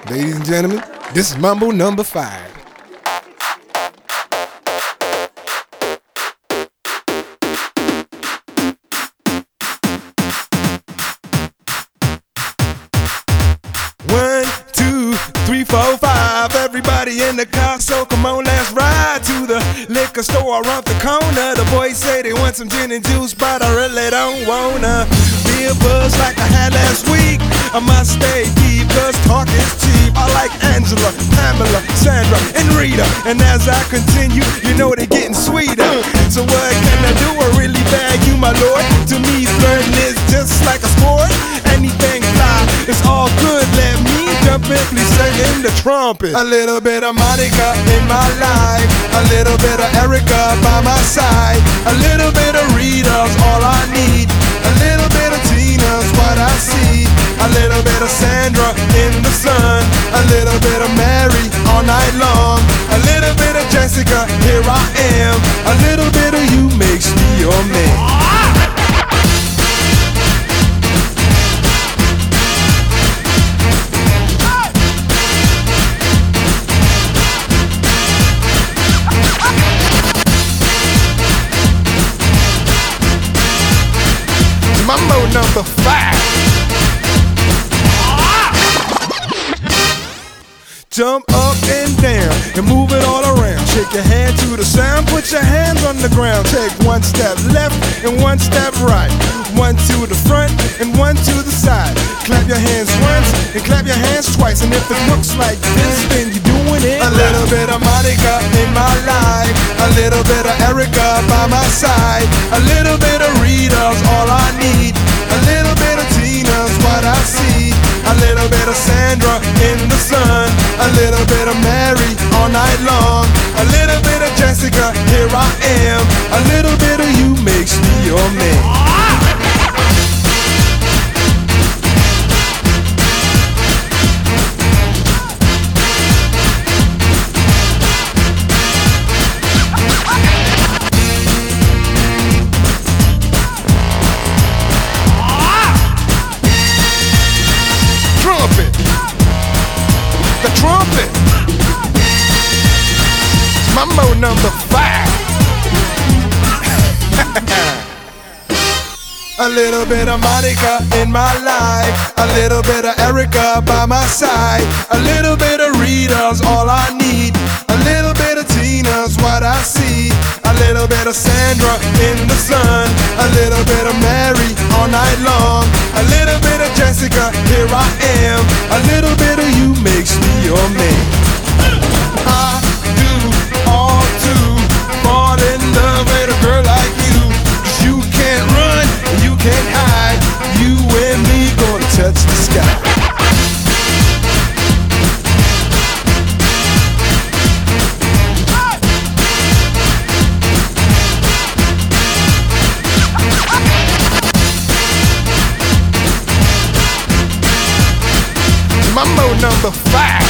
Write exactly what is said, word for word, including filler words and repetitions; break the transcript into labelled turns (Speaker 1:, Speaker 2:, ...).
Speaker 1: Ladies and gentlemen, this is Mambo number five. One, two, three, four, five. Everybody in the car, so come on, let's ride to the liquor store around the corner. The boys say they want some gin and juice, but I really don't wanna be a buzz like I had last week. I must stay deep, cause talk is cheap. I like Angela, Pamela, Sandra, and Rita. And as I continue, you know they're getting sweeter. So what can I do? I really bag you, my lord. To me, flirting is just like a sport. Anything fly, it's all good. Let me jump in, please sing in the trumpet. A little bit of Monica in my life, a little bit of Erica by my side, a little bit of Rita's all I need, a little bit of Tina's what I see, a little bit of Sandra in the sun, a little bit of Mary all night long, a little bit of Jessica, here I am, a little bit of you makes me your man. Mambo number five. Jump up and down and move it all around. Shake your hand to the sound, put your hands on the ground. Take one step left and one step right. One to the front and one to the side. Clap your hands once and clap your hands twice. And if it looks like this, then you're doing it. A little bit of Monica in my life, a little bit of Erica by my side, a little bit of Rita's all I need, a little bit of Tina's what I see, a little bit of Sandra in the sun, a little bit of Mary all night long, a little bit of Jessica, here I am, a little bit of you makes me your man. The trumpet. Mambo number five. A little bit of Monica in my life, a little bit of Erica by my side, a little bit of Rita's all I need, a little bit of Tina's what I see, a little bit of Sandra in the sun, a little bit of Mary all night long, a little bit of Jessica, here I am, a little bit of you makes me your man. I do all to fall in love with a girl like you, 'cause you can't run, you can't hide, you and me gonna touch the sky. Mambo number five.